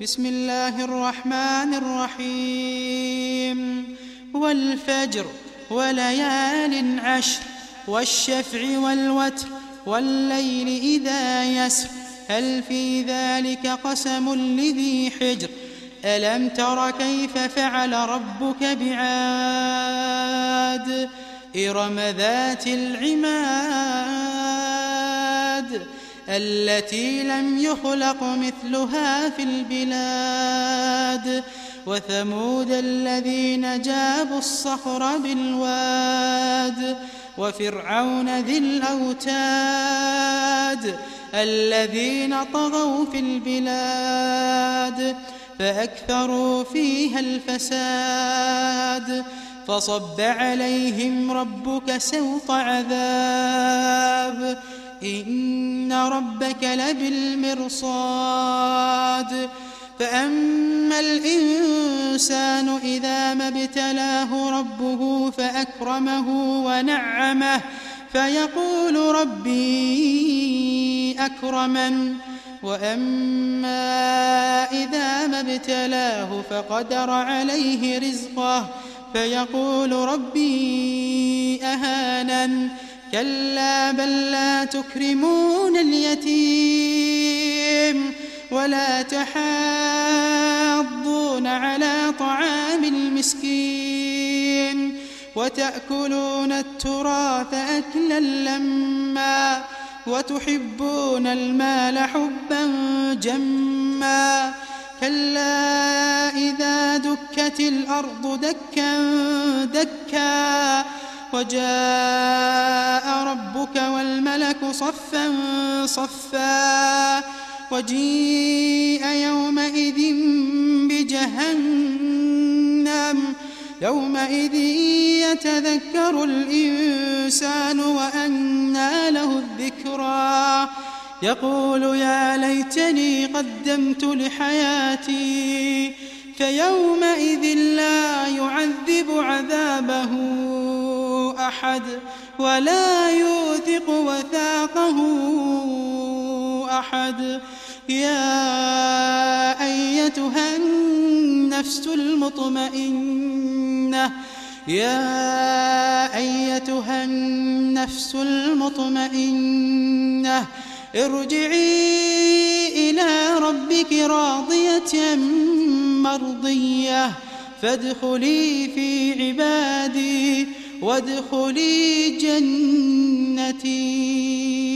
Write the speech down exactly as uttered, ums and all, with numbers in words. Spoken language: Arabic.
بسم الله الرحمن الرحيم والفجر وليال عشر والشفع والوتر والليل إذا يسر هل في ذلك قسم لذي حجر ألم تر كيف فعل ربك بعاد إرم ذات العماد التي لم يخلق مثلها في البلاد وثمود الذين جابوا الصخر بالواد وفرعون ذي الأوتاد الذين طغوا في البلاد فأكثروا فيها الفساد فصب عليهم ربك سوط عذاب إن ربك لبالمرصاد فأما الإنسان إذا ما ابتلاه ربه فأكرمه ونعمه فيقول ربي أكرمن وأما إذا ما ابتلاه فقدر عليه رزقه فيقول ربي أهانن كلا بل لا تكرمون اليتيم ولا تحاضون على طعام المسكين وتأكلون التراث أكلا لما وتحبون المال حبا جما كلا إذا دكت الأرض دكا دكا وجاء ربك والملك صفا صفا وجيء يومئذ بجهنم يومئذ يتذكر الإنسان وأنى له الذكرى يقول يا ليتني قدمت لحياتي فيومئذ لا يعذب عذابه أحد ولا يوثق وثاقه أحد يا أيتها النفس المطمئنة يا أيتها النفس المطمئنة ارجعي إلى ربك راضية مرضية فادخلي في عبادي وادخلي جنتي.